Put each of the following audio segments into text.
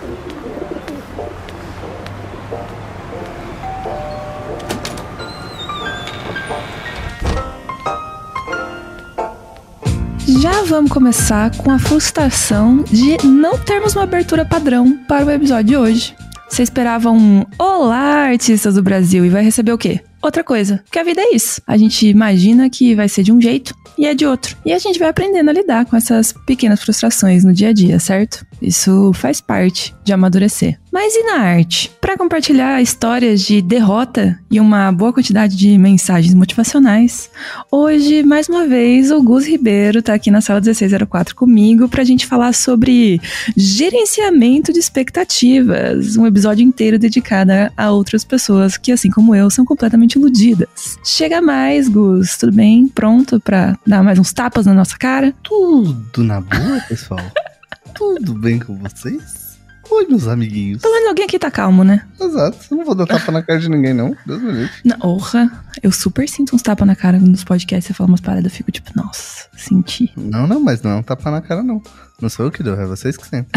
Já vamos começar com a frustração de não termos uma abertura padrão para o episódio de hoje. Você esperava um Olá, artistas do Brasil, e vai receber o quê? Outra coisa, porque a vida é isso. A gente imagina que vai ser de um jeito e é de outro. E a gente vai aprendendo a lidar com essas pequenas frustrações no dia a dia, certo? Isso faz parte de amadurecer. Mas e na arte? Para compartilhar histórias de derrota e uma boa quantidade de mensagens motivacionais, hoje, mais uma vez, o Gus Ribeiro tá aqui na sala 1604 comigo pra gente falar sobre gerenciamento de expectativas. Um episódio inteiro dedicado a outras pessoas que, assim como eu, são completamente iludidas. Chega mais, Gus, tudo bem? Pronto pra dar mais uns tapas na nossa cara? Tudo na boa, pessoal? Tudo bem com vocês? Oi, meus amiguinhos. Pelo menos alguém aqui tá calmo, né? Exato, eu não vou dar tapa na cara de ninguém, não. Deus me livre. Orra, eu super sinto uns tapas na cara nos podcasts. Você fala umas paradas, eu fico tipo, nossa, senti. Não, mas não é um tapa na cara, não. Não sou eu que dou, é vocês que sentem.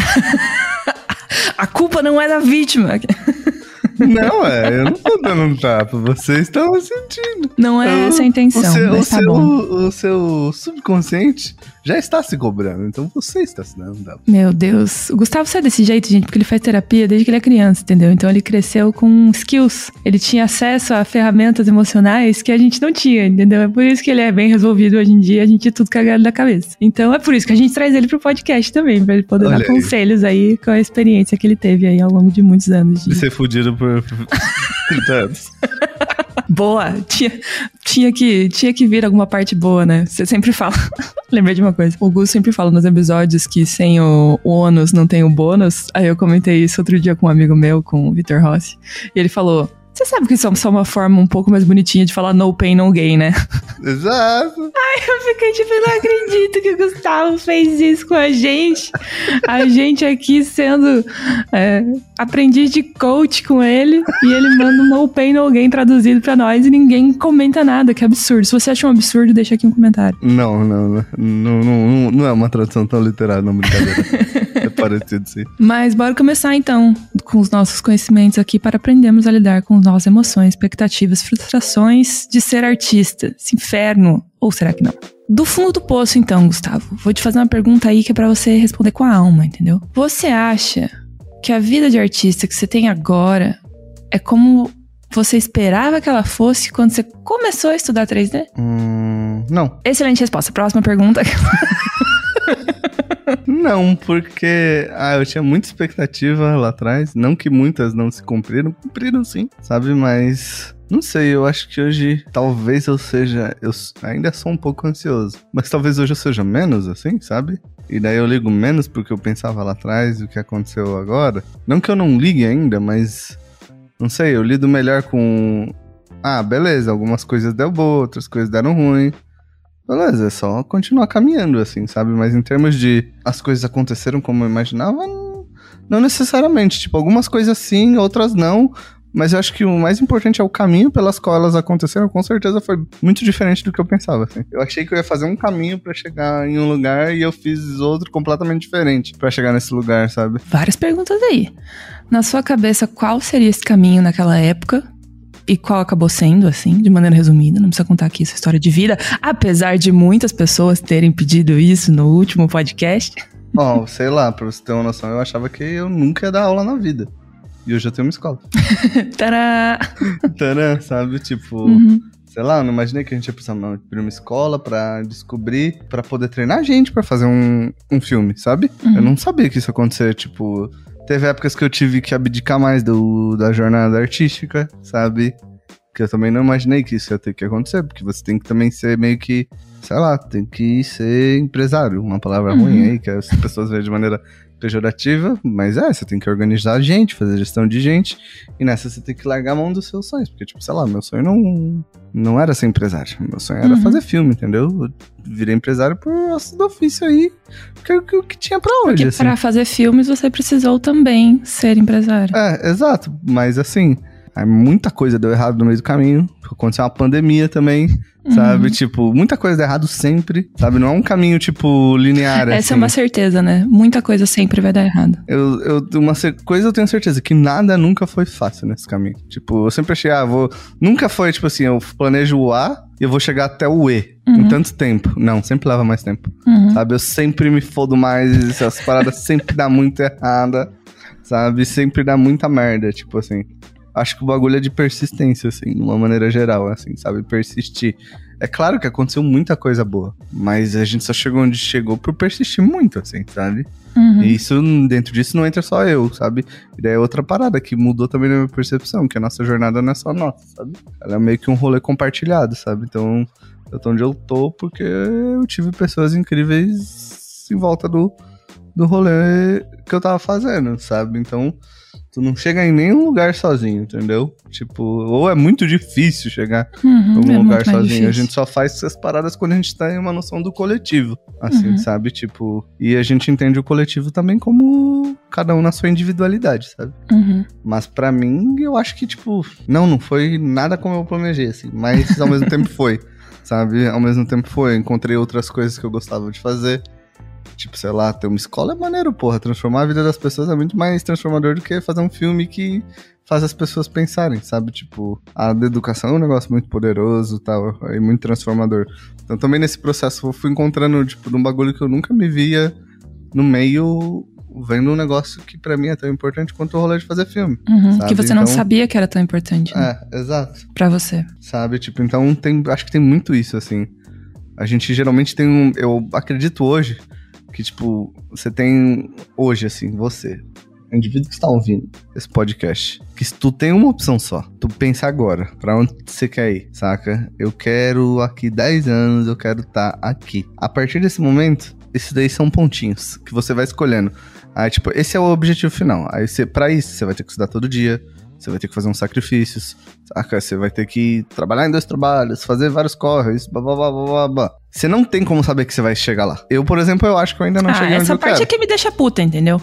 A culpa não é da vítima. Não, eu não tô dando um tapa, vocês estão sentindo. Não é essa a intenção, mas tá bom. O seu subconsciente já está se cobrando, então você está se dando um tapa. Meu Deus, o Gustavo sai desse jeito, gente, porque ele faz terapia desde que ele é criança, entendeu? Então ele cresceu com skills, ele tinha acesso a ferramentas emocionais que a gente não tinha, entendeu? É por isso que ele é bem resolvido hoje em dia, a gente é tudo cagado da cabeça. Então é por isso que a gente traz ele pro podcast também, pra ele poder dar conselhos aí com a experiência que ele teve aí ao longo de muitos anos. De ser fudido por 30 anos. Boa, tinha que vir alguma parte boa, né? Você sempre fala. Lembrei de uma coisa. O Gus sempre fala nos episódios que sem o ônus não tem o bônus. Aí eu comentei isso outro dia com um amigo meu, com o Vitor Rossi. E ele falou: você sabe que isso é só uma forma um pouco mais bonitinha de falar no pain, no gain, né? Exato. Ai, eu fiquei tipo, eu não acredito que o Gustavo fez isso com a gente. A gente aqui sendo aprendiz de coach com ele. E ele manda um no pain, no gain traduzido pra nós e ninguém comenta nada. Que absurdo. Se você acha um absurdo, deixa aqui um comentário. Não é uma tradução tão literal, não, brincadeira. É parecido, sim. Mas bora começar então com os nossos conhecimentos aqui para aprendermos a lidar com nossas emoções, expectativas, frustrações de ser artista, esse inferno, ou será que não? Do fundo do poço então, Gustavo, vou te fazer uma pergunta aí que é pra você responder com a alma, entendeu? Você acha que a vida de artista que você tem agora é como você esperava que ela fosse quando você começou a estudar 3D? Não. Excelente resposta. Próxima pergunta. Não, porque eu tinha muita expectativa lá atrás. Não que muitas não se cumpriram sim, sabe? Mas não sei, eu acho que hoje talvez eu ainda sou um pouco ansioso, mas talvez hoje eu seja menos, assim, sabe? E daí eu ligo menos porque eu pensava lá atrás o que aconteceu agora. Não que eu não ligue ainda, mas não sei, eu lido melhor com beleza, algumas coisas deu boa, outras coisas deram ruim. Beleza, é só continuar caminhando, assim, sabe? Mas em termos de as coisas aconteceram como eu imaginava, não necessariamente. Tipo, algumas coisas sim, outras não. Mas eu acho que o mais importante é o caminho pelas quais elas aconteceram. Com certeza foi muito diferente do que eu pensava, assim. Eu achei que eu ia fazer um caminho pra chegar em um lugar e eu fiz outro completamente diferente pra chegar nesse lugar, sabe? Várias perguntas aí. Na sua cabeça, qual seria esse caminho naquela época? E qual acabou sendo, assim, de maneira resumida? Não precisa contar aqui essa história de vida, apesar de muitas pessoas terem pedido isso no último podcast. Sei lá, pra você ter uma noção, eu achava que eu nunca ia dar aula na vida. E hoje eu tenho uma escola. Tadã! Tadã, sabe? Tipo, sei lá, eu não imaginei que a gente ia precisar abrir uma escola pra descobrir, pra poder treinar a gente pra fazer um filme, sabe? Eu não sabia que isso ia acontecer, tipo... Teve épocas que eu tive que abdicar mais da jornada artística, sabe? Que eu também não imaginei que isso ia ter que acontecer, porque você tem que também ser meio que, sei lá, tem que ser empresário, uma palavra ruim aí, que as pessoas veem de maneira pejorativa, mas você tem que organizar gente, fazer gestão de gente, e nessa você tem que largar a mão dos seus sonhos, porque, tipo, sei lá, meu sonho não era ser empresário, meu sonho era fazer filme, entendeu? Eu virei empresário por do ofício aí, que é o que tinha pra hoje, porque assim. Pra fazer filmes você precisou também ser empresário. Exato, mas assim, muita coisa deu errado no meio do caminho, aconteceu uma pandemia também, sabe? Tipo, muita coisa dá errado sempre, sabe? Não é um caminho, tipo, linear, Essa é uma certeza, né? Muita coisa sempre vai dar errado. Coisa eu tenho certeza, que nada nunca foi fácil nesse caminho. Tipo, eu sempre achei, nunca foi, tipo assim, eu planejo o A e eu vou chegar até o E em tanto tempo. Não, sempre leva mais tempo, sabe? Eu sempre me fodo mais, as paradas sempre dá muito errada, sabe? Sempre dá muita merda, tipo assim. Acho que o bagulho é de persistência, assim, de uma maneira geral, assim, sabe? Persistir. É claro que aconteceu muita coisa boa, mas a gente só chegou onde chegou por persistir muito, assim, sabe? E isso, dentro disso, não entra só eu, sabe? E daí é outra parada que mudou também na minha percepção, que a nossa jornada não é só nossa, sabe? Ela é meio que um rolê compartilhado, sabe? Então, eu tô onde eu tô porque eu tive pessoas incríveis em volta do rolê que eu tava fazendo, sabe? Então, tu não chega em nenhum lugar sozinho, entendeu? Tipo, ou é muito difícil chegar em algum lugar sozinho. Difícil. A gente só faz essas paradas quando a gente tá em uma noção do coletivo, assim, sabe? Tipo, e a gente entende o coletivo também como cada um na sua individualidade, sabe? Mas pra mim, eu acho que, tipo, não foi nada como eu planejei, assim, mas ao mesmo tempo foi, sabe? Ao mesmo tempo foi, encontrei outras coisas que eu gostava de fazer. Tipo, sei lá, ter uma escola é maneiro, porra. Transformar a vida das pessoas é muito mais transformador do que fazer um filme que faz as pessoas pensarem, sabe? Tipo, a educação é um negócio muito poderoso, tal, e muito transformador. Então também nesse processo eu fui encontrando, tipo, um bagulho que eu nunca me via no meio, vendo um negócio que pra mim é tão importante quanto o rolê de fazer filme. Sabe? Que você não sabia que era tão importante, né? Exato. Pra você. Sabe? Tipo, então acho que tem muito isso, assim. A gente geralmente tem eu acredito hoje que, tipo, você tem hoje, assim, você, o indivíduo que está ouvindo esse podcast, que se tu tem uma opção só, tu pensa agora, pra onde você quer ir, saca? Eu quero, aqui 10 anos, eu quero estar aqui. A partir desse momento, esses daí são pontinhos que você vai escolhendo. Aí, tipo, esse é o objetivo final. Aí, pra isso, você vai ter que estudar todo dia, você vai ter que fazer uns sacrifícios, saca? Você vai ter que trabalhar em 2 trabalhos, fazer vários corres, blá, blá, blá, blá, blá. Você não tem como saber que você vai chegar lá. Eu, por exemplo, eu acho que eu ainda não cheguei onde eu quero. Essa parte é que me deixa puta, entendeu?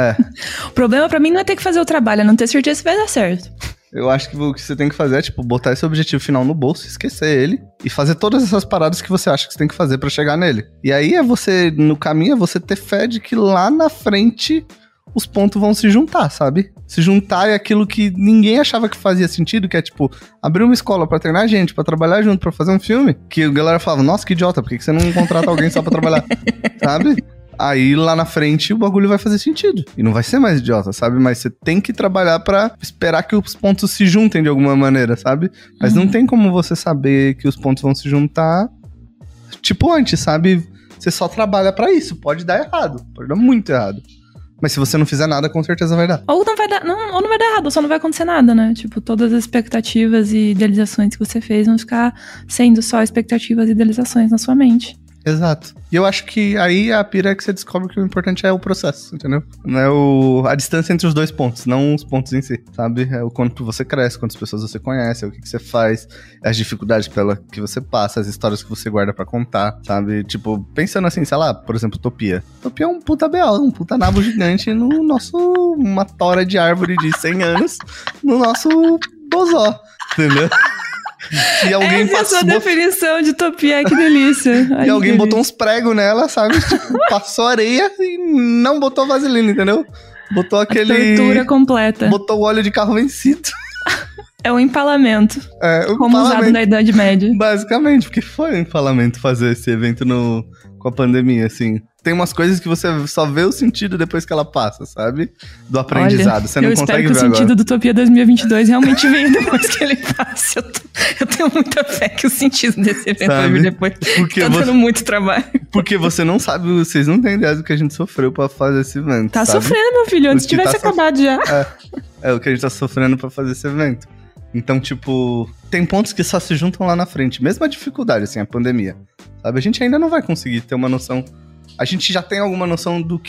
O problema pra mim não é ter que fazer o trabalho, é não ter certeza se vai dar certo. Eu acho que o que você tem que fazer é, tipo, botar esse objetivo final no bolso, esquecer ele e fazer todas essas paradas que você acha que você tem que fazer pra chegar nele. E aí no caminho, é você ter fé de que lá na frente os pontos vão se juntar, sabe? Se juntar é aquilo que ninguém achava que fazia sentido, que é, tipo, abrir uma escola pra treinar gente, pra trabalhar junto, pra fazer um filme, que a galera falava, nossa, que idiota, por que você não contrata alguém só pra trabalhar? Sabe? Aí, lá na frente, o bagulho vai fazer sentido. E não vai ser mais idiota, sabe? Mas você tem que trabalhar pra esperar que os pontos se juntem de alguma maneira, sabe? Mas não tem como você saber que os pontos vão se juntar, tipo, antes, sabe? Você só trabalha pra isso. Pode dar errado. Pode dar muito errado. Mas se você não fizer nada, com certeza vai dar. Ou não vai dar, ou não vai dar errado, ou só não vai acontecer nada, né? Tipo, todas as expectativas e idealizações que você fez vão ficar sendo só expectativas e idealizações na sua mente. Exato. E eu acho que aí a pira é que você descobre que o importante é o processo, entendeu? Não é a distância entre os 2 pontos, não os pontos em si, sabe? É o quanto você cresce, quantas pessoas você conhece, o que você faz, as dificuldades pela que você passa, as histórias que você guarda pra contar, sabe? Tipo, pensando assim, sei lá, por exemplo, Utopia. Utopia é um puta B.O., um puta nabo gigante no nosso... uma tora de árvore de 100 anos no nosso bozó, entendeu? E alguém essa é a sua definição de utopia, que delícia. Ai, e alguém botou uns pregos nela, sabe? Tipo, passou areia e não botou vaselina, entendeu? Botou aquele... tortura completa. Botou o óleo de carro vencido. É um empalamento. Como usado na Idade Média. Basicamente, porque foi um empalamento fazer esse evento com a pandemia, assim. Tem umas coisas que você só vê o sentido depois que ela passa, sabe? Do aprendizado. Você não consegue ver agora. Eu espero que o sentido do Utopia 2022 realmente venha depois que ele passa. Eu tenho muita fé que o sentido desse evento vai vir depois. Porque tá dando muito trabalho. Porque você não sabe, vocês não têm ideia do que a gente sofreu pra fazer esse evento, Tá sabe? sofrendo, meu filho, antes tivesse acabado já. É o que a gente tá sofrendo pra fazer esse evento. Então, tipo, tem pontos que só se juntam lá na frente. Mesmo a dificuldade, assim, a pandemia, sabe? A gente ainda não vai conseguir ter uma noção... A gente já tem alguma noção do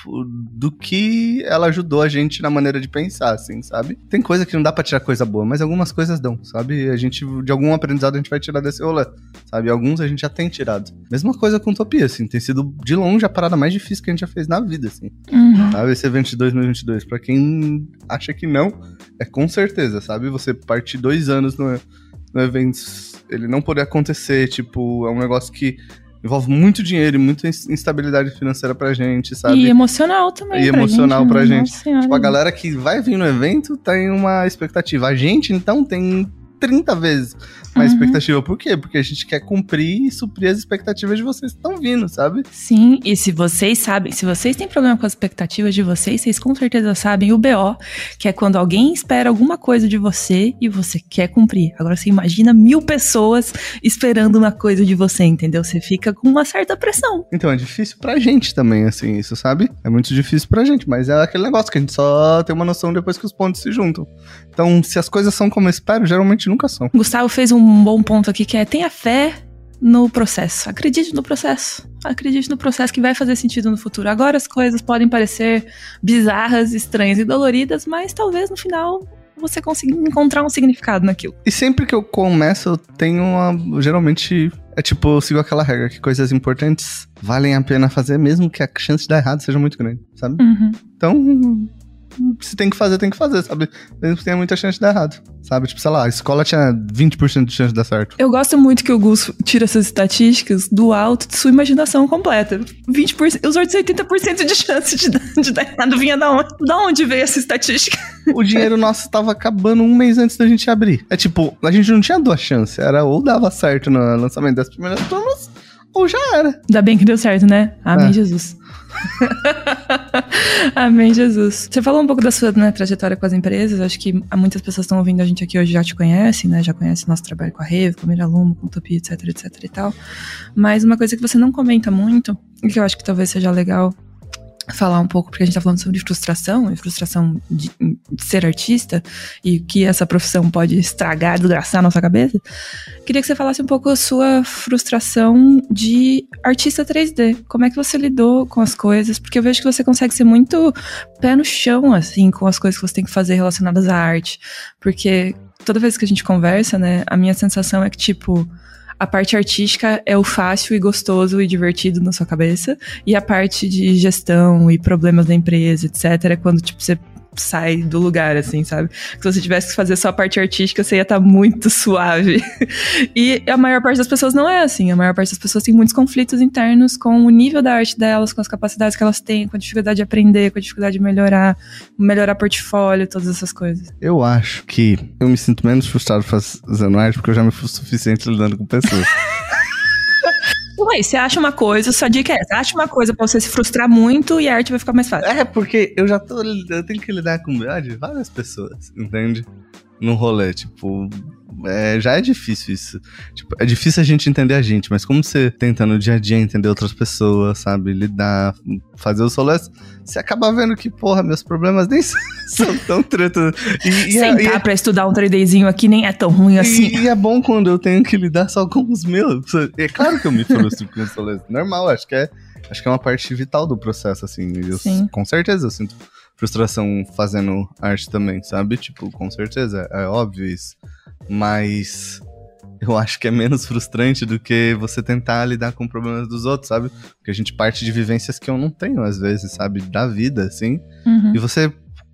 que ela ajudou a gente na maneira de pensar, assim, sabe? Tem coisa que não dá pra tirar coisa boa, mas algumas coisas dão, sabe? A gente, de algum aprendizado, a gente vai tirar desse rolê, sabe? Alguns a gente já tem tirado. Mesma coisa com Utopia, assim, tem sido, de longe, a parada mais difícil que a gente já fez na vida, assim. Sabe? Esse evento de 2022, pra quem acha que não, é com certeza, sabe? Você partir 2 anos no evento ele não poder acontecer, tipo, é um negócio que envolve muito dinheiro e muita instabilidade financeira pra gente, sabe? E emocional também. E emocional pra gente. Senhora. Tipo, a galera que vai vir no evento tem uma expectativa. A gente, então, tem 30 vezes mais expectativa. Por quê? Porque a gente quer cumprir e suprir as expectativas de vocês que estão vindo, sabe? Sim, e se vocês sabem, se vocês têm problema com as expectativas de vocês, vocês com certeza sabem o BO, que é quando alguém espera alguma coisa de você e você quer cumprir. Agora você imagina 1000 pessoas esperando uma coisa de você, entendeu? Você fica com uma certa pressão. Então é difícil pra gente também, assim, isso, sabe? É muito difícil pra gente, mas é aquele negócio que a gente só tem uma noção depois que os pontos se juntam. Então, se as coisas são como eu espero, geralmente nunca são. Gustavo fez um bom ponto aqui, que é tenha fé no processo. Acredite no processo. Acredite no processo que vai fazer sentido no futuro. Agora as coisas podem parecer bizarras, estranhas e doloridas, mas talvez no final você consiga encontrar um significado naquilo. E sempre que eu começo, eu tenho uma... Geralmente, é tipo, eu sigo aquela regra, que coisas importantes valem a pena fazer, mesmo que a chance de dar errado seja muito grande, sabe? Então... se tem que fazer, sabe? Mesmo que tenha muita chance de dar errado, sabe? Tipo, sei lá, a escola tinha 20% de chance de dar certo. Eu gosto muito que o Gus tira essas estatísticas do alto de sua imaginação completa. 20%, os outros 80% de chance de dar errado vinha da onde? Da onde veio essa estatística? O dinheiro nosso tava acabando um mês antes da gente abrir. É tipo, a gente não tinha duas chances. Era ou dava certo no lançamento das primeiras turmas, ou já era. Ainda bem que deu certo, né? Amém, Jesus. Amém, Jesus. Você falou um pouco da sua, né, trajetória com as empresas. Acho que muitas pessoas estão ouvindo a gente aqui hoje já te conhecem, né? Já conhecem nosso trabalho com a Revo, com a Miralumo, com o Utopia, etc e tal. Mas uma coisa que você não comenta muito, e que eu acho que talvez seja legal falar um pouco, porque a gente tá falando sobre frustração, e frustração de ser artista, e que essa profissão pode estragar, desgraçar a nossa cabeça. Queria que você falasse um pouco a sua frustração de artista 3D. Como é que você lidou com as coisas? Porque eu vejo que você consegue ser muito pé no chão, assim, com as coisas que você tem que fazer relacionadas à arte. Porque toda vez que a gente conversa, né, a minha sensação é que, tipo, a parte artística é o fácil e gostoso e divertido na sua cabeça, e a parte de gestão e problemas da empresa, etc, é quando, tipo, você sai do lugar, assim, sabe? Se você tivesse que fazer só a parte artística, você ia estar muito suave. E a maior parte das pessoas não é assim. A maior parte das pessoas tem muitos conflitos internos com o nível da arte delas, com as capacidades que elas têm, com a dificuldade de aprender, com a dificuldade de melhorar portfólio, todas essas coisas. Eu acho que eu me sinto menos frustrado fazendo arte porque eu já me frustro o suficiente lidando com pessoas. Ué, você acha uma coisa, sua dica é essa, acha uma coisa pra você se frustrar muito e a arte vai ficar mais fácil. É, porque eu tenho que lidar com várias pessoas, entende? No rolê, tipo, já é difícil isso. Tipo, é difícil a gente entender a gente, mas como você tenta no dia a dia entender outras pessoas, sabe? Lidar, fazer os rolês, você acaba vendo que, porra, meus problemas nem são tão treta. Sentar pra estudar um 3Dzinho aqui nem é tão ruim assim. E é bom quando eu tenho que lidar só com os meus. É claro que eu me frustro com os rolês. Normal, acho que é uma parte vital do processo, assim. Com certeza eu sinto frustração fazendo arte também, sabe? Tipo, com certeza, é óbvio isso. Mas eu acho que é menos frustrante do que você tentar lidar com problemas dos outros, sabe? Porque a gente parte de vivências que eu não tenho, às vezes, sabe? Da vida, assim. E você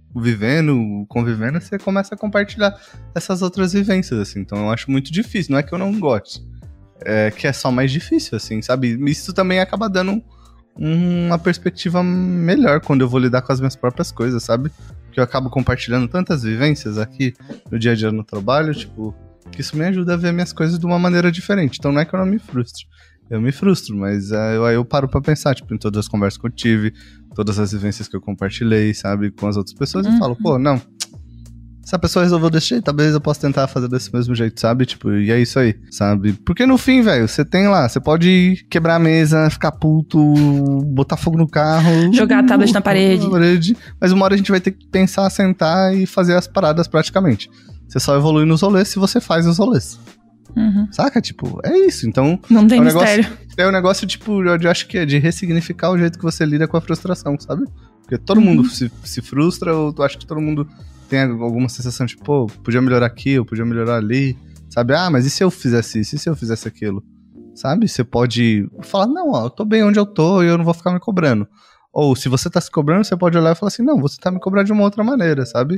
convivendo, você começa a compartilhar essas outras vivências, assim. Então eu acho muito difícil. Não é que eu não goste. É que é só mais difícil, assim, sabe? Isso também acaba dando uma perspectiva melhor quando eu vou lidar com as minhas próprias coisas, sabe? Porque eu acabo compartilhando tantas vivências aqui no dia a dia no trabalho, tipo, que isso me ajuda a ver minhas coisas de uma maneira diferente. Então não é que eu não me frustre. Eu me frustro, mas aí eu paro pra pensar, tipo, em todas as conversas que eu tive, todas as vivências que eu compartilhei, sabe, com as outras pessoas, e falo, pô, não, se a pessoa resolveu desse jeito, talvez eu possa tentar fazer desse mesmo jeito, sabe? Tipo, e é isso aí, sabe? Porque no fim, velho, você tem lá, você pode quebrar a mesa, ficar puto, botar fogo no carro, jogar a tablet na parede. Mas uma hora a gente vai ter que pensar, sentar e fazer as paradas praticamente. Você só evolui nos rolês se você faz os rolês. Saca? Tipo, é isso. Então, não tem mistério. É um negócio, tipo, eu acho que é de ressignificar o jeito que você lida com a frustração, sabe? Porque todo mundo se frustra, ou eu acho que todo mundo tem alguma sensação de, pô, podia melhorar aqui, eu podia melhorar ali, sabe? Ah, mas e se eu fizesse isso? E se eu fizesse aquilo? Sabe? Você pode falar, não, ó, eu tô bem onde eu tô e eu não vou ficar me cobrando. Ou, se você tá se cobrando, você pode olhar e falar assim, não, você tá me cobrando de uma outra maneira, sabe?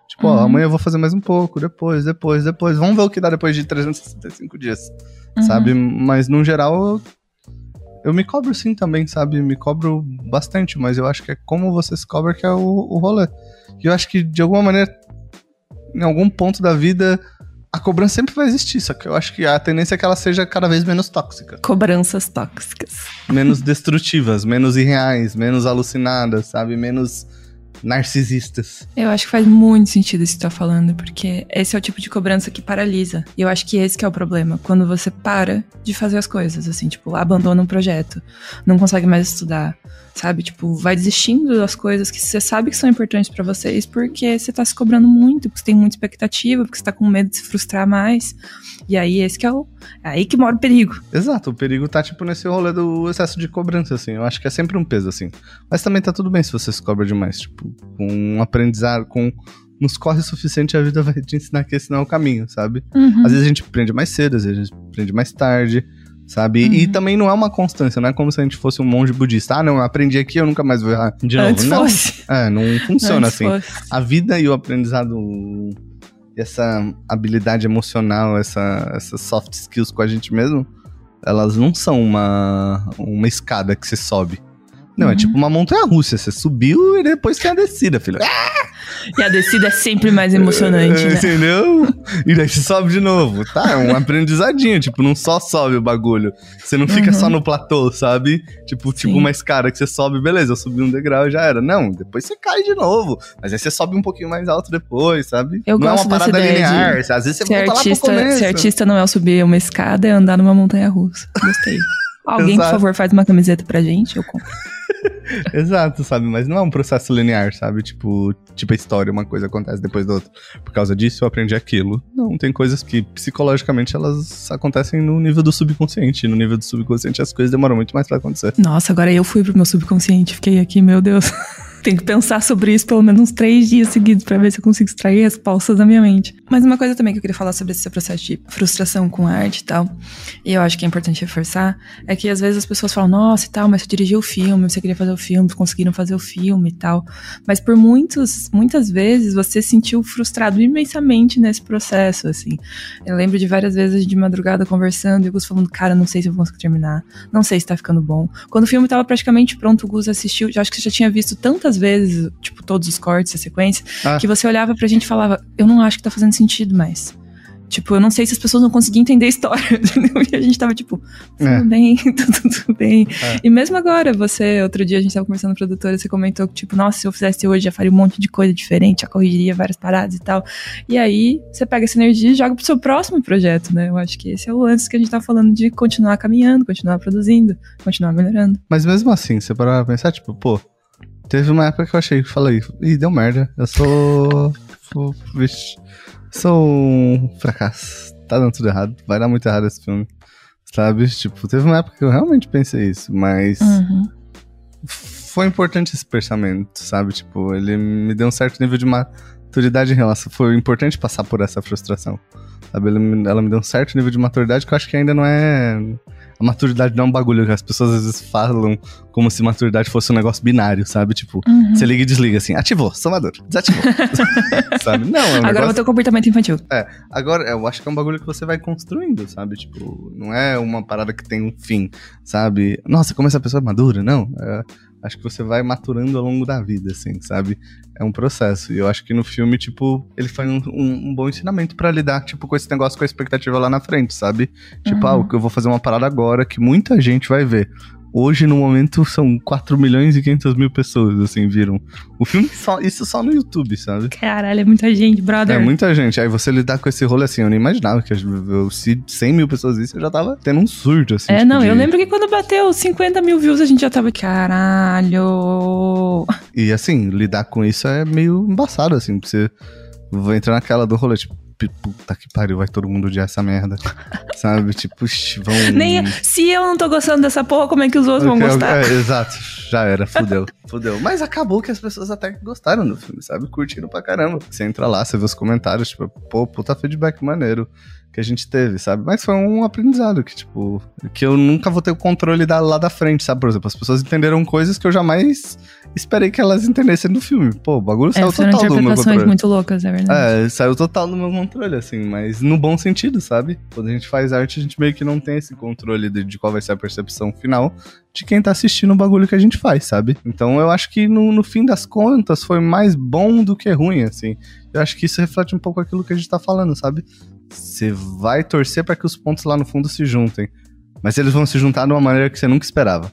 Tipo, ó, amanhã eu vou fazer mais um pouco, depois. Vamos ver o que dá depois de 365 dias, sabe? Mas, no geral, eu me cobro sim também, sabe? Me cobro bastante, mas eu acho que é como você se cobra que é o rolê. E eu acho que, de alguma maneira, em algum ponto da vida, a cobrança sempre vai existir, só que eu acho que a tendência é que ela seja cada vez menos tóxica. Cobranças tóxicas. Menos destrutivas, menos irreais, menos alucinadas, sabe? Menos narcisistas. Eu acho que faz muito sentido isso que você tá falando, porque esse é o tipo de cobrança que paralisa. E eu acho que esse que é o problema, quando você para de fazer as coisas, assim, tipo, abandona um projeto, não consegue mais estudar, sabe? Tipo, vai desistindo das coisas que você sabe que são importantes pra vocês, porque você tá se cobrando muito, porque você tem muita expectativa, porque você tá com medo de se frustrar mais. E aí, esse que é aí que mora o perigo. Exato, o perigo tá, tipo, nesse rolê do excesso de cobrança, assim. Eu acho que é sempre um peso, assim. Mas também tá tudo bem se você se cobra demais, tipo, com um aprendizado, nos corre o suficiente, a vida vai te ensinar que esse não é o caminho, sabe? Às vezes a gente aprende mais cedo, às vezes a gente aprende mais tarde, sabe? E também não é uma constância, não é como se a gente fosse um monge budista. Ah, não, eu aprendi aqui, eu nunca mais vou errar de novo. Antes não, fosse. não funciona Antes assim. fosse. A vida e o aprendizado, essa habilidade emocional, essas soft skills com a gente mesmo, elas não são uma escada que você sobe. Não, é tipo uma montanha-russa. Você subiu e depois tem a descida, filho. E a descida é sempre mais emocionante, né? Entendeu? E daí você sobe de novo. Tá, é um aprendizadinho. Tipo, não só sobe o bagulho. Você não fica só no platô, sabe? Tipo uma escada que você sobe, beleza, eu subi um degrau e já era. Não, depois você cai de novo. Mas aí você sobe um pouquinho mais alto depois, sabe? Eu não é gosto uma parada dessa ideia linear. Às vezes você volta lá pro começo. Ser artista não é subir uma escada, é andar numa montanha-russa. Gostei. Alguém, por favor, faz uma camiseta pra gente, eu compro. Exato, sabe? Mas não é um processo linear, sabe? Tipo a história, uma coisa acontece depois da outra. Por causa disso eu aprendi aquilo. Não, tem coisas que psicologicamente elas acontecem no nível do subconsciente. No nível do subconsciente as coisas demoram muito mais pra acontecer. Nossa, agora eu fui pro meu subconsciente, fiquei aqui, meu Deus. Tenho que pensar sobre isso pelo menos uns 3 dias seguidos pra ver se eu consigo extrair respostas da minha mente. Mas uma coisa também que eu queria falar sobre esse seu processo de frustração com arte e tal, e eu acho que é importante reforçar, é que às vezes as pessoas falam, nossa e tal, mas você dirigiu o filme, você queria fazer o filme, conseguiram fazer o filme e tal. Mas por muitas vezes você se sentiu frustrado imensamente nesse processo, assim. Eu lembro de várias vezes de madrugada conversando e o Gus falando, cara, não sei se eu vou conseguir terminar, não sei se tá ficando bom. Quando o filme tava praticamente pronto, o Gus assistiu, já acho que já tinha visto tantas vezes, tipo, todos os cortes, a sequência, que você olhava pra gente e falava, eu não acho que tá fazendo sentido mais. Tipo, eu não sei se as pessoas não conseguiam entender a história, entendeu? E a gente tava tipo, tudo bem, tudo bem. E mesmo agora, outro dia a gente tava conversando com a produtora, você comentou que, tipo, nossa, se eu fizesse hoje, já faria um monte de coisa diferente, já corrigiria várias paradas e tal. E aí, você pega essa energia e joga pro seu próximo projeto, né? Eu acho que esse é o lance que a gente tá falando de continuar caminhando, continuar produzindo, continuar melhorando. Mas mesmo assim, você parar pra pensar, tipo, pô, teve uma época que eu achei, falei, ih, deu merda, eu sou um fracasso, tá dando tudo errado, vai dar muito errado esse filme, sabe? Tipo, teve uma época que eu realmente pensei isso, mas foi importante esse pensamento, sabe? Tipo, ele me deu um certo nível de maturidade em relação, foi importante passar por essa frustração, sabe? Ela me deu um certo nível de maturidade que eu acho que ainda não é... A maturidade não é um bagulho que as pessoas às vezes falam como se maturidade fosse um negócio binário, sabe? Tipo, você liga e desliga assim, ativou, sou maduro, desativou. Sabe? Não, é um agora negócio... eu vou ter um comportamento infantil. Agora eu acho que é um bagulho que você vai construindo, sabe? Tipo, não é uma parada que tem um fim, sabe? Nossa, como essa pessoa é madura, não. Acho que você vai maturando ao longo da vida, assim, sabe? É um processo. E eu acho que no filme, tipo, ele foi um bom ensinamento pra lidar, tipo, com esse negócio, com a expectativa lá na frente, sabe? Tipo, eu vou fazer uma parada agora que muita gente vai ver. Hoje, no momento, são 4.500.000 pessoas, assim, viram o filme, isso só no YouTube, sabe? Caralho, é muita gente, brother. É muita gente. Aí você lidar com esse rolê, assim, eu nem imaginava que se 100 mil pessoas vissem, eu já tava tendo um surto, assim. Tipo, eu lembro que quando bateu 50 mil views, a gente já tava, caralho. E, assim, lidar com isso é meio embaçado, assim, porque você vai entrar naquela do rolê, tipo, puta que pariu, vai todo mundo odiar essa merda, sabe? Tipo, vão... Se eu não tô gostando dessa porra, como é que os outros vão gostar? Exato, já era, fudeu. Mas acabou que as pessoas até gostaram do filme, sabe? Curtiram pra caramba. Você entra lá, você vê os comentários, tipo, pô, puta feedback maneiro. que a gente teve, sabe? Mas foi um aprendizado que, tipo, que eu nunca vou ter o controle lá da frente, sabe? Por exemplo, as pessoas entenderam coisas que eu jamais esperei que elas entendessem do filme. Pô, o bagulho saiu total do meu controle. Interpretações muito loucas, é verdade. Saiu total do meu controle, assim, mas no bom sentido, sabe? Quando a gente faz arte, a gente meio que não tem esse controle de qual vai ser a percepção final de quem tá assistindo o bagulho que a gente faz, sabe? Então eu acho que no fim das contas foi mais bom do que ruim, assim. Eu acho que isso reflete um pouco aquilo que a gente tá falando, sabe? Você vai torcer pra que os pontos lá no fundo se juntem, mas eles vão se juntar de uma maneira que você nunca esperava.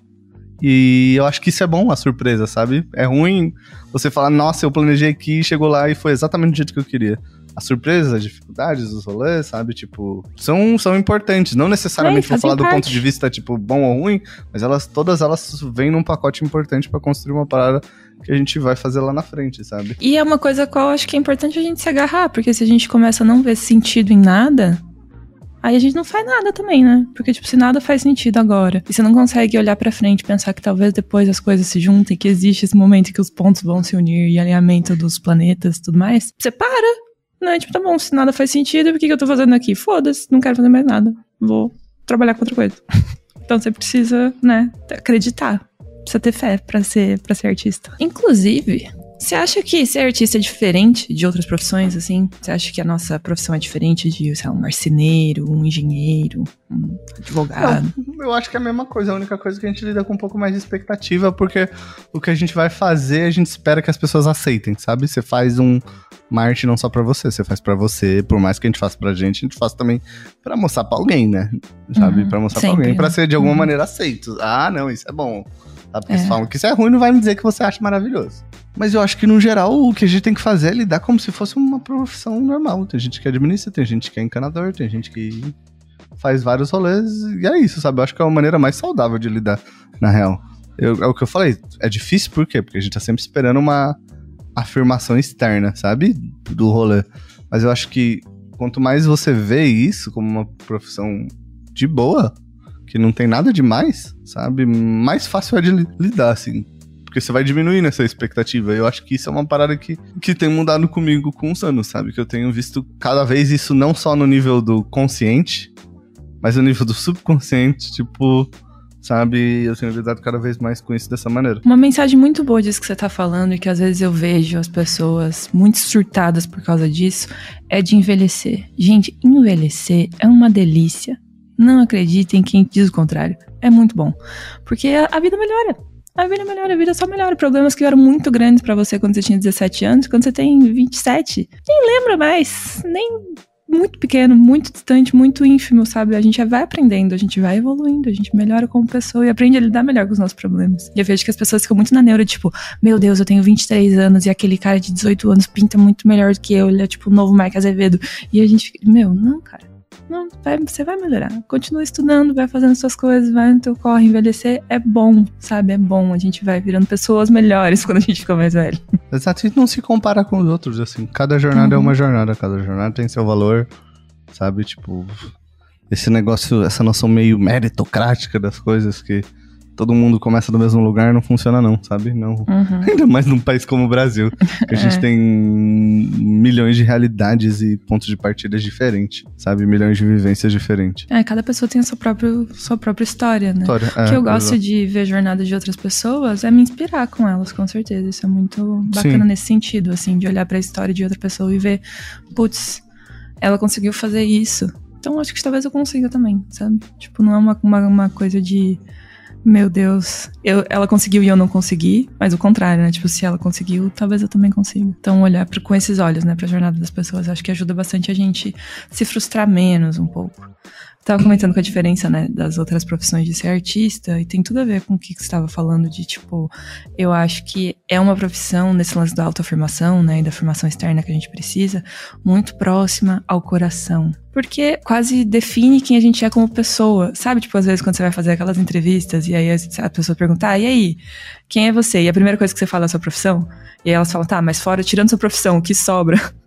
E eu acho que isso é bom, a surpresa, sabe? É ruim você falar, nossa, eu planejei aqui, chegou lá e foi exatamente do jeito que eu queria. As surpresas, as dificuldades, os rolês, sabe? Tipo, são importantes. Não necessariamente vou falar do ponto de vista, tipo, bom ou ruim, mas todas elas vêm num pacote importante pra construir uma parada que a gente vai fazer lá na frente, sabe? E é uma coisa qual eu acho que é importante a gente se agarrar, porque se a gente começa a não ver sentido em nada, aí a gente não faz nada também, né? Porque, tipo, se nada faz sentido agora, e você não consegue olhar pra frente e pensar que talvez depois as coisas se juntem, que existe esse momento em que os pontos vão se unir e alinhamento dos planetas e tudo mais, você para, né? Tipo, tá bom, se nada faz sentido, o que eu tô fazendo aqui? Foda-se, não quero fazer mais nada. Vou trabalhar com outra coisa. Então você precisa, né, acreditar. Precisa ter fé pra ser artista. Inclusive, você acha que ser artista é diferente de outras profissões, assim? Você acha que a nossa profissão é diferente de, sei lá, um marceneiro, um engenheiro, um advogado? Não, eu acho que é a mesma coisa. A única coisa que a gente lida com um pouco mais de expectativa, porque o que a gente vai fazer, a gente espera que as pessoas aceitem, sabe? Você faz uma arte não só pra você faz pra você, por mais que a gente faça pra gente, a gente faz também pra mostrar pra alguém, né? Sabe? Pra mostrar sempre, pra alguém, pra né? ser de alguma maneira aceito. Ah, não, isso é bom. Sabe? Porque se falam que isso é ruim, não vai me dizer que você acha maravilhoso. Mas eu acho que, no geral, o que a gente tem que fazer é lidar como se fosse uma profissão normal. Tem gente que administra, tem gente que é encanador, tem gente que faz vários rolês, e é isso, sabe? Eu acho que é uma maneira mais saudável de lidar, na real. É o que eu falei, é difícil por quê? Porque a gente tá sempre esperando uma afirmação externa, sabe? Do rolê. Mas eu acho que quanto mais você vê isso como uma profissão de boa, que não tem nada demais, sabe? Mais fácil é de lidar, assim. Porque você vai diminuindo essa expectativa. Eu acho que isso é uma parada que tem mudado comigo com os anos, sabe? Que eu tenho visto cada vez isso não só no nível do consciente, mas no nível do subconsciente, tipo, sabe? Eu tenho lidado cada vez mais com isso dessa maneira. Uma mensagem muito boa disso que você tá falando, e que às vezes eu vejo as pessoas muito surtadas por causa disso, é de envelhecer. Gente, envelhecer é uma delícia. Não acreditem em quem diz o contrário. É muito bom. Porque a vida melhora. A vida melhora, a vida só melhora. Problemas que eram muito grandes pra você quando você tinha 17 anos, quando você tem 27, nem lembra mais. Nem muito pequeno, muito distante, muito ínfimo, sabe? A gente vai aprendendo, a gente vai evoluindo, a gente melhora como pessoa e aprende a lidar melhor com os nossos problemas. E eu vejo que as pessoas ficam muito na neura, tipo, meu Deus, eu tenho 23 anos e aquele cara de 18 anos pinta muito melhor do que eu, ele é tipo o novo Mike Azevedo. E a gente fica, meu, não, cara. Não, você vai melhorar. Continua estudando, vai fazendo suas coisas, vai no teu corre. Envelhecer é bom, sabe? É bom. A gente vai virando pessoas melhores quando a gente fica mais velho. Exato, a gente não se compara com os outros, assim. Cada jornada é uma jornada, cada jornada tem seu valor, sabe? Tipo, esse negócio, essa noção meio meritocrática das coisas que todo mundo começa do mesmo lugar, não funciona não, sabe? Não. Ainda mais num país como o Brasil, que a gente tem milhões de realidades e pontos de partida diferentes, sabe? Milhões de vivências diferentes. Cada pessoa tem a sua própria história, né? O que eu gosto de ver jornadas de outras pessoas é me inspirar com elas, com certeza. Isso é muito bacana nesse sentido, assim, de olhar pra história de outra pessoa e ver, putz, ela conseguiu fazer isso. Então acho que talvez eu consiga também, sabe? Tipo, não é uma coisa de... Meu Deus, ela conseguiu e eu não consegui, mas o contrário, né? Tipo, se ela conseguiu, talvez eu também consiga. Então, olhar com esses olhos, né, pra jornada das pessoas, acho que ajuda bastante a gente se frustrar menos um pouco. Tava comentando com a diferença, né, das outras profissões de ser artista, e tem tudo a ver com o que você estava falando de, tipo, eu acho que é uma profissão, nesse lance da autoafirmação, né, e da afirmação externa que a gente precisa, muito próxima ao coração. Porque quase define quem a gente é como pessoa, sabe? Tipo, às vezes quando você vai fazer aquelas entrevistas, e aí a pessoa pergunta, e aí, quem é você? E a primeira coisa que você fala é a sua profissão? E aí elas falam, tá, mas fora, tirando sua profissão, o que sobra?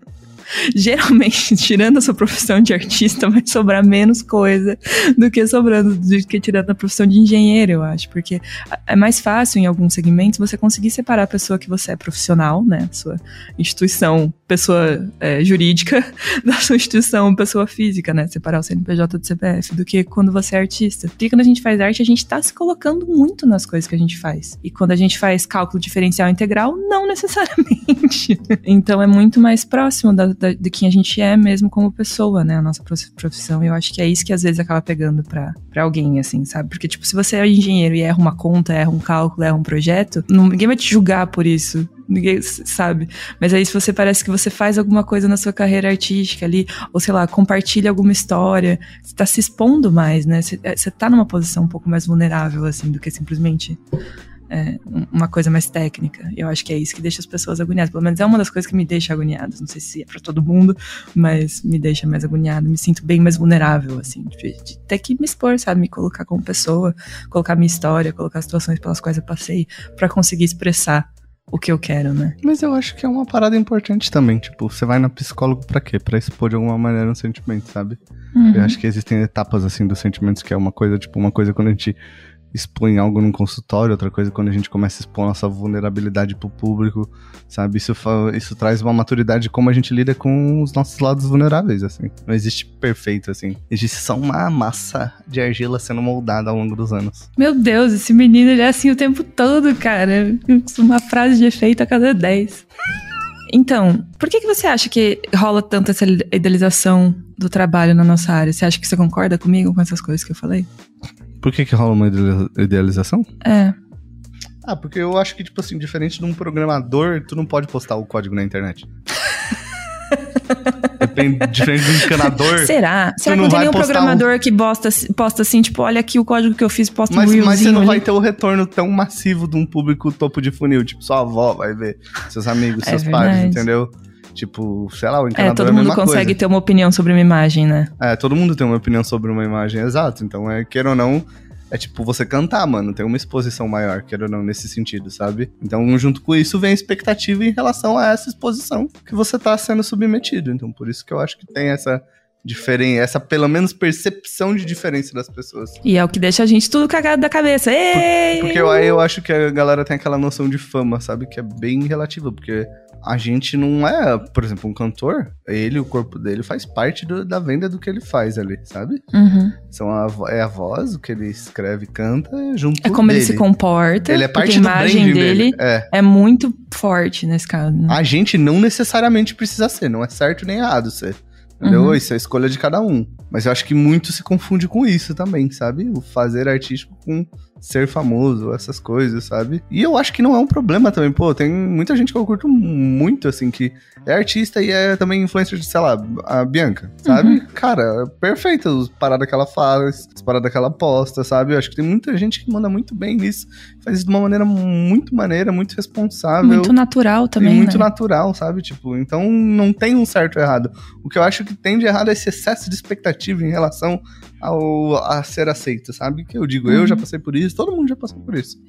geralmente, tirando a sua profissão de artista, vai sobrar menos coisa do que tirando a profissão de engenheiro, eu acho. Porque é mais fácil, em alguns segmentos, você conseguir separar a pessoa que você é profissional, né? Sua instituição, pessoa jurídica, da sua instituição, pessoa física, né? Separar o CNPJ do CPF, do que quando você é artista. Porque quando a gente faz arte, a gente tá se colocando muito nas coisas que a gente faz. E quando a gente faz cálculo diferencial integral, não necessariamente. Então é muito mais próximo de quem a gente é mesmo como pessoa, né? A nossa profissão. Eu acho que é isso que às vezes acaba pegando pra alguém, assim, sabe? Porque, tipo, se você é engenheiro e erra uma conta, erra um cálculo, erra um projeto, ninguém vai te julgar por isso. Ninguém sabe. Mas aí se você parece que você faz alguma coisa na sua carreira artística ali, ou sei lá, compartilha alguma história, você tá se expondo mais, né? Você tá numa posição um pouco mais vulnerável, assim, do que simplesmente uma coisa mais técnica. Eu acho que é isso que deixa as pessoas agoniadas. Pelo menos é uma das coisas que me deixa agoniada. Não sei se é pra todo mundo, mas me deixa mais agoniada. Me sinto bem mais vulnerável, assim, de ter que me expor, sabe? Me colocar como pessoa, colocar minha história, colocar situações pelas quais eu passei pra conseguir expressar o que eu quero, né? Mas eu acho que é uma parada importante também. Tipo, você vai na psicólogo pra quê? Pra expor de alguma maneira um sentimento, sabe? Eu acho que existem etapas, assim, dos sentimentos, que é uma coisa, tipo, uma coisa quando a gente expõe algo num consultório, outra coisa quando a gente começa a expor nossa vulnerabilidade pro público, sabe? Isso traz uma maturidade de como a gente lida com os nossos lados vulneráveis, assim. Não existe perfeito, assim. Existe só uma massa de argila sendo moldada ao longo dos anos. Meu Deus, esse menino, ele é assim o tempo todo, cara. Uma frase de efeito a cada 10. Então, por que você acha que rola tanto essa idealização do trabalho na nossa área? Você acha que você concorda comigo com essas coisas que eu falei? Por que rola uma idealização? É. Porque eu acho que, tipo assim, diferente de um programador, tu não pode postar o código na internet. Diferente de um encanador. Será que não tem nenhum programador que posta assim, tipo, olha aqui o código que eu fiz, posta um reelzinho. Mas você não vai ter o retorno tão massivo de um público topo de funil. Tipo, sua avó vai ver, seus amigos, seus pares, entendeu? Tipo, sei lá, o encanador todo mundo consegue ter uma opinião sobre uma imagem, né? Todo mundo tem uma opinião sobre uma imagem, exato. Então, queira ou não, é tipo você cantar, mano. Tem uma exposição maior, queira ou não, nesse sentido, sabe? Então, junto com isso, vem a expectativa em relação a essa exposição que você tá sendo submetido. Então, por isso que eu acho que tem essa diferença, essa pelo menos percepção de diferença das pessoas. E é o que deixa a gente tudo cagado da cabeça. Porque eu acho que a galera tem aquela noção de fama, sabe? Que é bem relativa, porque a gente não é, por exemplo, um cantor, o corpo dele faz parte da venda do que ele faz ali, sabe? Uhum. É a voz, o que ele escreve, canta, junto dele. É como ele se comporta. Ele é parte do branding. A imagem dele é muito forte nesse caso. Né? A gente não necessariamente precisa ser, não é certo nem errado ser. Entendeu? Uhum. Isso é a escolha de cada um. Mas eu acho que muito se confunde com isso também, sabe? O fazer artístico com ser famoso, essas coisas, sabe? E eu acho que não é um problema também. Pô, tem muita gente que eu curto muito, assim, que é artista e é também influencer de, sei lá, a Bianca, sabe? Uhum. Cara, perfeita as paradas que ela faz, as paradas que ela posta, sabe? Eu acho que tem muita gente que manda muito bem nisso. Faz isso de uma maneira muito maneira, muito responsável. Muito natural também, muito natural, sabe? Tipo, então não tem um certo ou errado. O que eu acho que tem de errado é esse excesso de expectativa em relação a ser aceito, sabe? Que eu digo, eu já passei por isso, todo mundo já passou por isso.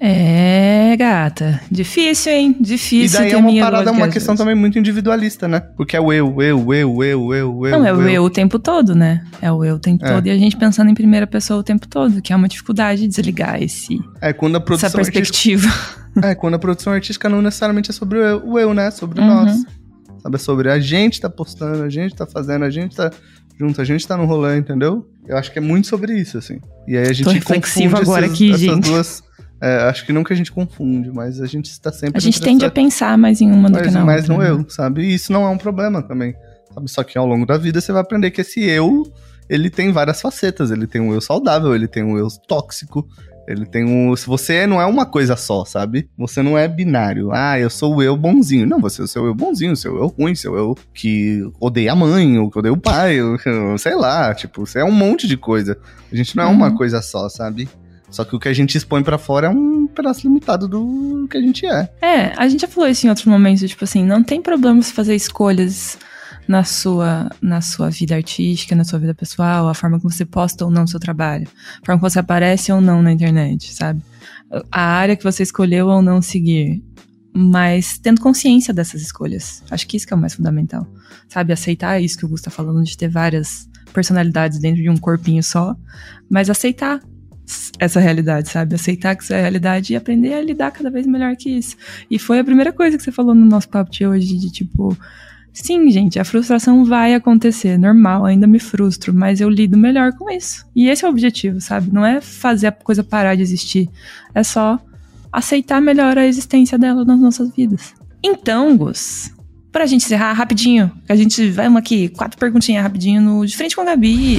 Gata. Difícil, hein? Difícil. E daí é uma parada, uma questão também muito individualista, né? Porque é o eu. Não, é o eu o tempo todo, né? É o eu o tempo todo e a gente pensando em primeira pessoa o tempo todo, que é uma dificuldade de desligar quando a produção essa perspectiva. Quando a produção artística não necessariamente é sobre o eu, né? Sobre nós. Sabe? É sobre a gente tá postando, a gente tá fazendo, a gente tá junto, a gente tá no rolê, entendeu? Eu acho que é muito sobre isso, assim. E aí a gente reflexivo agora aqui, essas gente. Duas... acho que nunca a gente confunde, mas a gente está sempre... A gente tende a pensar mais em uma do que na outra. Mais no eu, sabe? E isso não é um problema também, sabe? Só que ao longo da vida você vai aprender que esse eu, ele tem várias facetas. Ele tem um eu saudável, ele tem um eu tóxico, ele tem um... Se você não é uma coisa só, sabe? Você não é binário. Eu sou o eu bonzinho. Não, você é o seu eu bonzinho, seu eu ruim, seu eu que odeia a mãe, ou que odeia o pai, ou sei lá, tipo, você é um monte de coisa. A gente não é uma coisa só, sabe? Só que o que a gente expõe pra fora é um pedaço limitado do que a gente é. A gente já falou isso em outros momentos, tipo assim, não tem problema você fazer escolhas na sua vida artística, na sua vida pessoal, a forma como você posta ou não o seu trabalho, a forma como você aparece ou não na internet, sabe? A área que você escolheu ou não seguir. mas tendo consciência dessas escolhas. Acho que isso que é o mais fundamental, sabe? Aceitar isso que o Gus tá falando, de ter várias personalidades dentro de um corpinho só, mas aceitar essa realidade, sabe? Aceitar que isso é a realidade e aprender a lidar cada vez melhor que isso. E foi a primeira coisa que você falou no nosso papo de hoje, de tipo, sim, gente, a frustração vai acontecer, normal, ainda me frustro, mas eu lido melhor com isso. E esse é o objetivo, sabe? Não é fazer a coisa parar de existir, é só aceitar melhor a existência dela nas nossas vidas. Então, Gus, pra gente encerrar rapidinho, a gente vai aqui, 4 perguntinhas rapidinho no De Frente com a Gabi.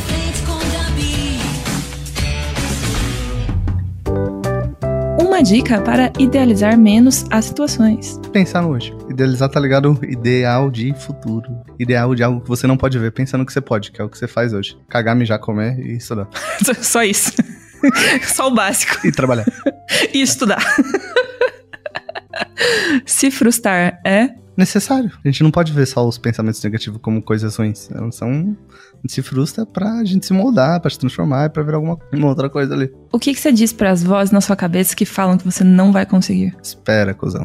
Uma dica para idealizar menos as situações. Pensar no hoje. Idealizar tá ligado? Ideal de futuro. Ideal de algo que você não pode ver. Pensa no que você pode, que é o que você faz hoje. Cagar, mijar, comer e estudar. Só isso. Só o básico. E trabalhar. E estudar. Se frustrar é necessário. A gente não pode ver só os pensamentos negativos como coisas ruins. Elas são... A gente se frustra pra gente se moldar, pra se transformar e pra ver uma outra coisa ali. O que você diz pras vozes na sua cabeça que falam que você não vai conseguir? Espera, cuzão.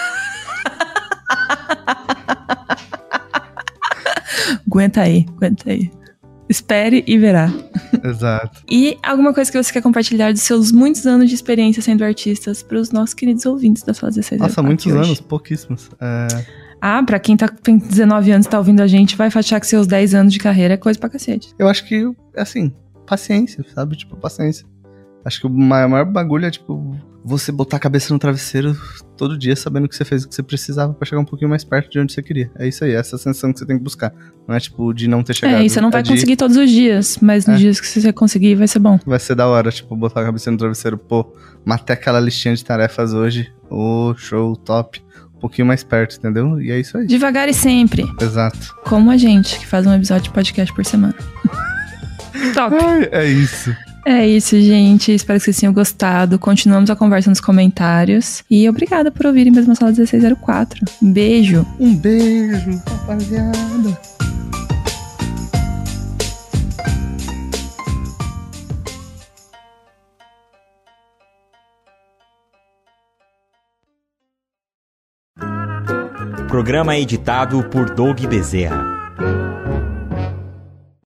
Aguenta aí. Espere e verá. Exato. E alguma coisa que você quer compartilhar dos seus muitos anos de experiência sendo artistas pros nossos queridos ouvintes da Sala 16. Nossa, muitos anos, pouquíssimos. Pra quem tem 19 anos e tá ouvindo a gente, vai achar que seus 10 anos de carreira é coisa pra cacete. Eu acho que, assim, paciência, sabe? Tipo, paciência. Acho que o maior bagulho é, tipo, você botar a cabeça no travesseiro todo dia sabendo que você fez o que você precisava pra chegar um pouquinho mais perto de onde você queria. É isso aí, essa sensação que você tem que buscar. Não é, tipo, de não ter chegado. E você não vai conseguir todos os dias, mas nos dias que você conseguir vai ser bom. Vai ser da hora, tipo, botar a cabeça no travesseiro, pô, matei aquela listinha de tarefas hoje, show, top. Um pouquinho mais perto, entendeu? E é isso aí. Devagar e sempre. Exato. Como a gente, que faz um episódio de podcast por semana. Top. É isso. É isso, gente. Espero que vocês tenham gostado. Continuamos a conversa nos comentários. E obrigada por ouvirem mesmo a Sala 1604. Beijo. Um beijo, rapaziada. Programa editado por Doug Bezerra.